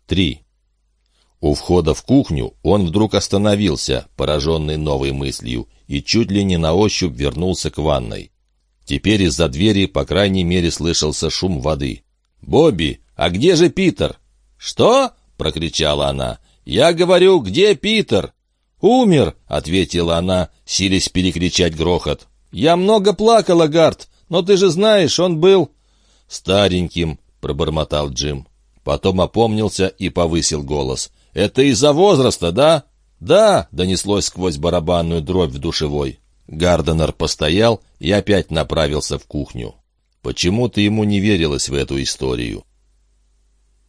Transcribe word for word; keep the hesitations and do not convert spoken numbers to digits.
Три. У входа в кухню он вдруг остановился, пораженный новой мыслью, и чуть ли не на ощупь вернулся к ванной. Теперь из-за двери, по крайней мере, слышался шум воды. «Бобби, а где же Питер?» «Что?» — прокричала она. «Я говорю, где Питер?» «Умер», — ответила она, силясь перекричать грохот. «Я много плакала, Гарт, но ты же знаешь, он был...» «Стареньким», — пробормотал Джим. Потом опомнился и повысил голос. «Это из-за возраста, да?» «Да», — донеслось сквозь барабанную дробь в душевой. Гарденер постоял и опять направился в кухню. Почему-то ему не верилось в эту историю.